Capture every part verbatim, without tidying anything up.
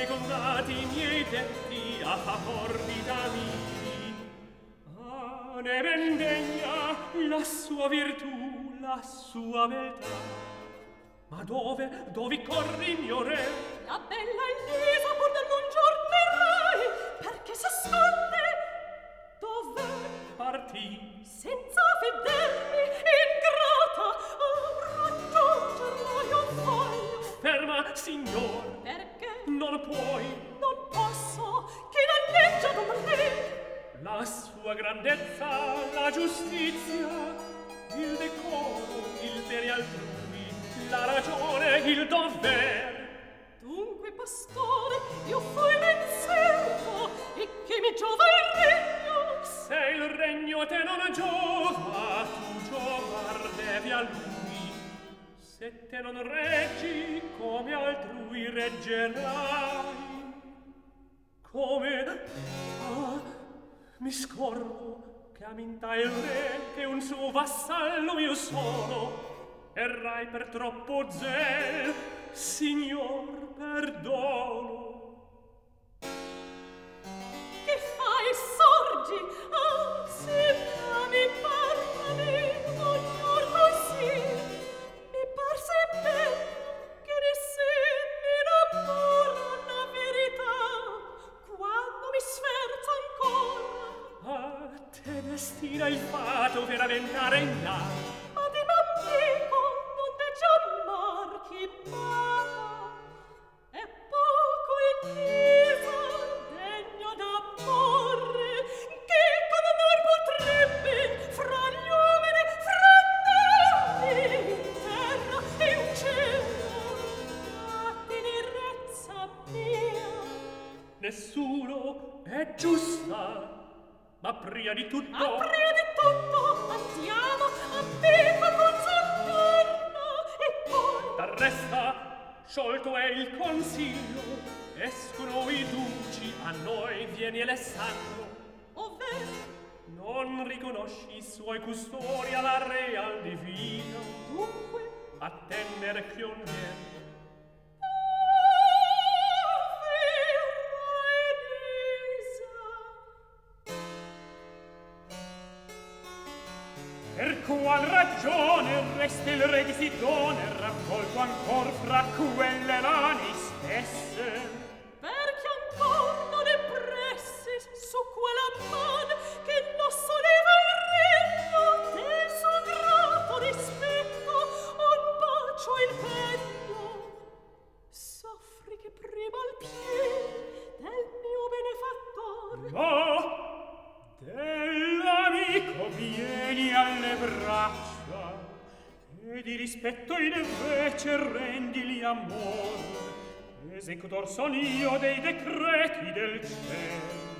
fecondati i miei detti a favor di Dami. Ah, ne ben degna la sua virtù, la sua beltà. Ma dove, dove corri, mio re? La bella Elisa pur da non giornerai, perché s'asconde. Dove? Partì. Senza vedermi, ingrata, a raggiungerla io voglio. Ferma, signor. Perché? Non puoi. Non posso, chi danneggia d'un re. La sua grandezza, la giustizia, il decoro, il bere altrui, la ragione, il dover. Dunque, pastore, io fui ben servo, e che mi giova il regno. Se il regno a te non giova, tu giovar devi a lui. Se te non reggi, come altrui reggerai. Come? Ah, mi scordo che aminta il re, che un suo vassallo io sono. Errai per troppo zel, signor, perdono. Che fai, sorgi? Ah, se mi parlami, ognor così, mi parse bello che di sé mi innamora la verità, quando mi sferza ancora. Ah, te destina il fato per avventare in là. Ma di m'amico non deggi amar chi m'ama. È poco in Elisa degno d'amore, che con onor potrebbe fra gli uomini frandare in terra e in cielo. La tenerezza mia Nessuno è giusta, ma pria di tutto. Ma pria di tutto andiamo a viva con soggiorno e poi D'arresta, sciolto è il consiglio, escono i duci, a noi viene Alessandro. ovvero Non riconosci i suoi custori alla re al divino, dunque attendere che non viene. Per qual ragione resta il re di Sidone raccolto ancor fra quelle mani stesse? perché ancor non è pressi su quella man che non soleva il regno del suo grato rispetto un bacio il pegno. Soffri che prima al piede del mio benefattore No! Dell'amico vieni alle braccia e di rispetto invece rendili amor. Esecutor son io dei decreti del cielo.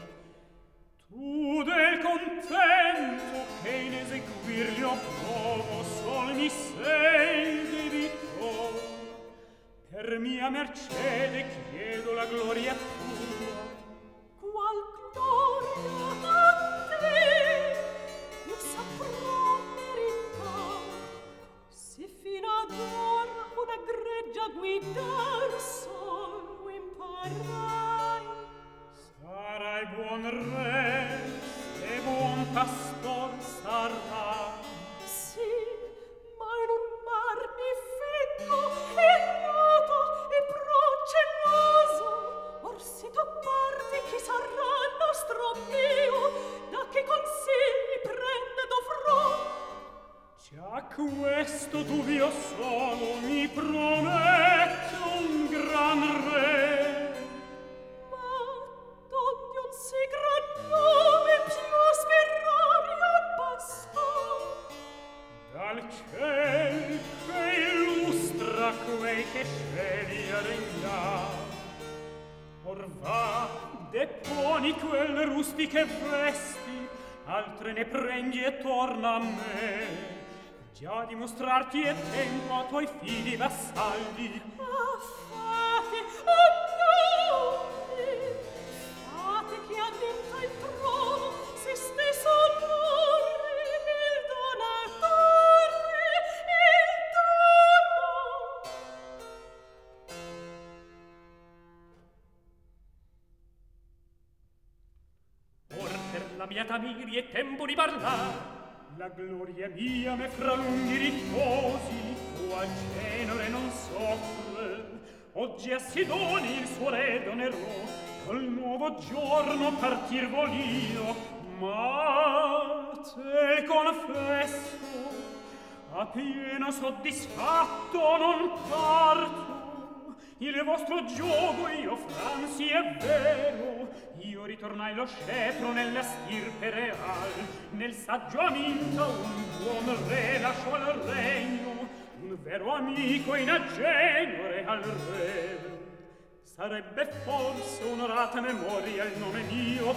Tu del contento che in eseguirli ho provo sol mi sei debito. Per mia mercede chiedo la gloria tua. qual gloria a te io saprò meritare se fino ad ora una greggia guidar solo imparai. Sarai buon re e buon pastor sarai. Sì, ma in un mar mi fecco e noto e procelloso, or si topparti chi sarà nostro mio, da che consigli prende dovrò. Già questo tu mio solo mi promette un gran re. Ma donde un sì gran nome più sperare abbassò, Dal ciel che illustra quei che scegli a regnare. Or va, deponi quelle rustiche vesti, altre ne prendi e torna a me. Già dimostrarti è tempo a tuoi fidi vassalli. ah, fate, oh nome, fate che ha vinto il trono, se stesso onore, il donatore, il dono. gloria Tamiri è tempo di parlar. La gloria mia me fra lunghi riposi o al genere non soffre. Oggi a Sidoni il suo re donerò, col nuovo giorno partir volio, ma te confesso, a pieno soddisfatto non parto. Il vostro giogo io fransi è vero, io ritornai lo scepro nella stirpe real, nel saggio Aminta un buon re lasciò al regno, un vero amico in aggenore al re. Sarebbe forse onorata memoria il nome mio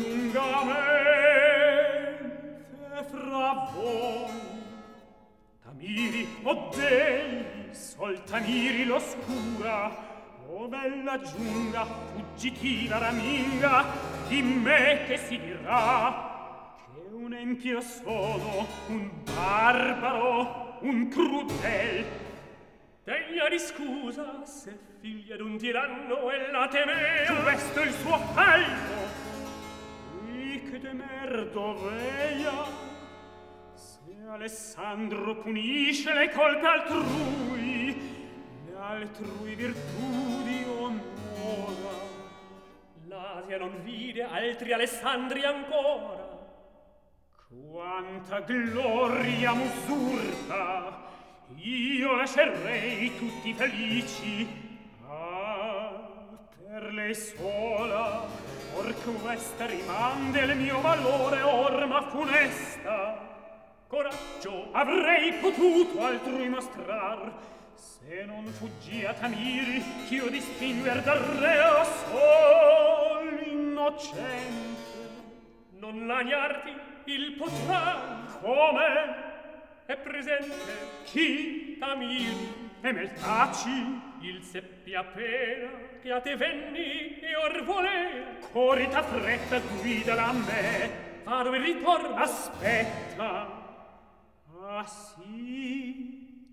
lungamente fra voi. Tamiri, o dei, sol Tamiri l'oscura, o bella giunga, fuggitiva raminga, di me che si dirà che un empio sono, un barbaro, un crudel. Degliari scusa, se figlia d'un tiranno e la temea. Questo è il suo fallo, e che temer doveia. Alessandro punisce le colpe altrui, le altrui virtudi onora. L'Asia non vide altri Alessandri ancora. Quanta gloria m'usurpa, io lascerei tutti felici. Ah, per lei sola, or questa rimande il mio valore orma funesta. Coraggio avrei potuto altrui mostrar, se non fuggi a Tamiri, ch'io distinguer dal reo sol innocente. Non lagnarti, il potrà. Come? È presente Chi? Tamiri E me taci? Il seppi appena che a te venni e or volea. Corita fretta, guidala a me. Vado e ritorno. Aspetta. Ah, sì,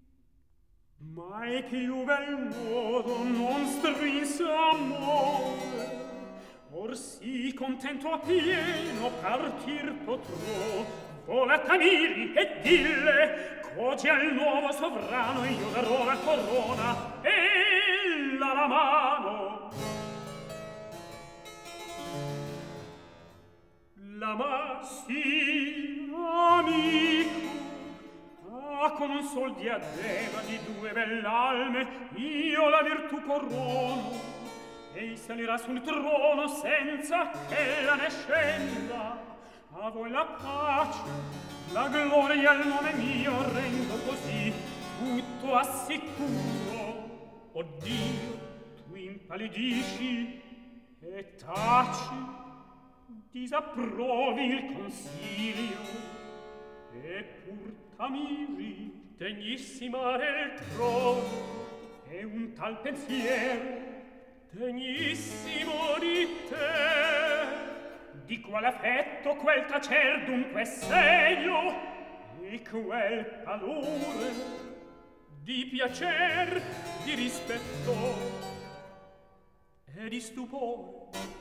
mai più bel modo non strinse amore, or sì contento a pieno partir potrò. Vola Tamiri e dille, c'oggi al nuovo sovrano io darò la corona e la, la mano. La ma sì, amico, ah, con un sol diadema di due bell'alme io la virtù corono, ei salirà sul trono senza che la ne scenda. A voi la pace, la gloria al nome mio rendo così tutto assicuro. O Dio, tu impallidisci e taci, disapprovi il consiglio, e pur Tamiri, degnissima del trono, e un tal pensiero, degnissimo di te. Di qual affetto quel tacer dunque segno, e quel palore, di piacer, di rispetto e di stupore.